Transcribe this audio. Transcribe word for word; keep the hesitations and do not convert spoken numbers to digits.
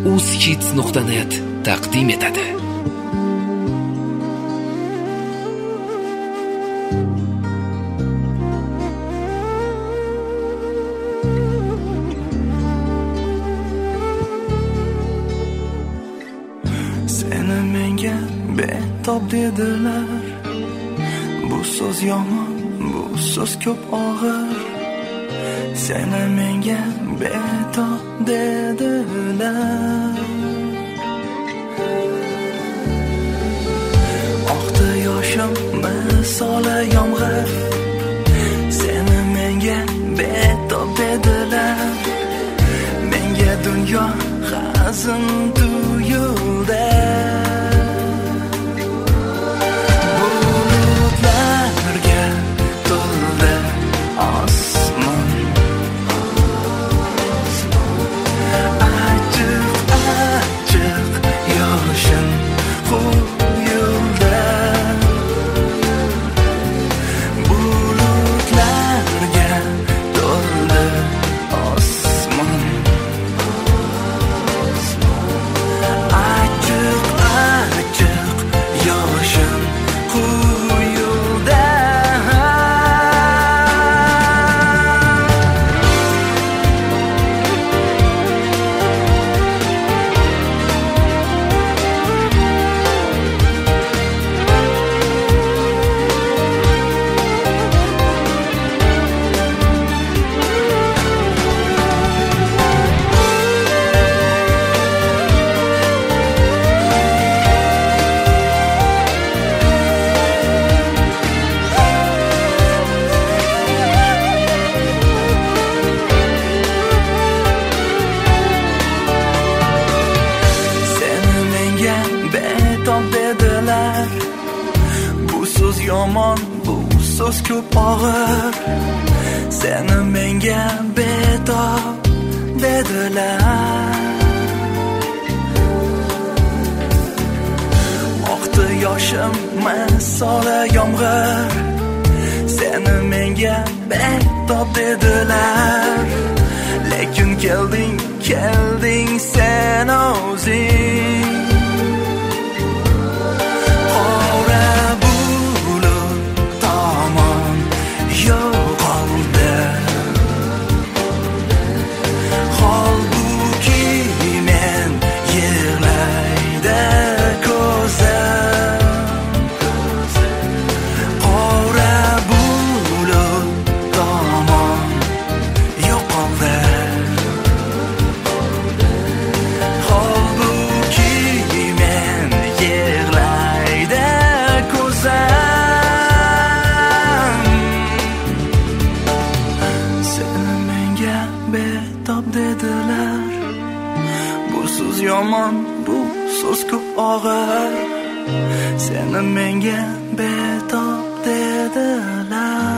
uzhits nuqta net taqdim etadi. Seni menga betob dedilar, bu so'z yomon, bu so'z ko'p og'ir. Seni menga betob dedilar. Oqdi yoshim misoli yomg'ir. Seni menga betob dedilar. Menga dunyo hazin tuyuldi. Bulutlarga to'ldi osmon. Achchiq achchiq yoshim quyuldi. Bulutlarga to'ldi osmon. Achchiq achchiq yoshim quyuldi. Seni menga betob dedilar. Bu so'z yomon, bu so'z ko'p og'ir. Seni menga betob dedilar. Oqdi yoshim misoli yomg'ir. Seni menga betob dedilar. Lekin kelding, kelding sen o'zing. Qora bulut tomon yo'qoldi. Holbuki men yig'laydi ko'zim. Qora bulut tomon yo'qoldi. Holbuki men yig'laydi ko'zim. Seni menga betob dedilar. Bu so'z yomon, bu so'z ko'p og'ir. Seni menga betob dedilar.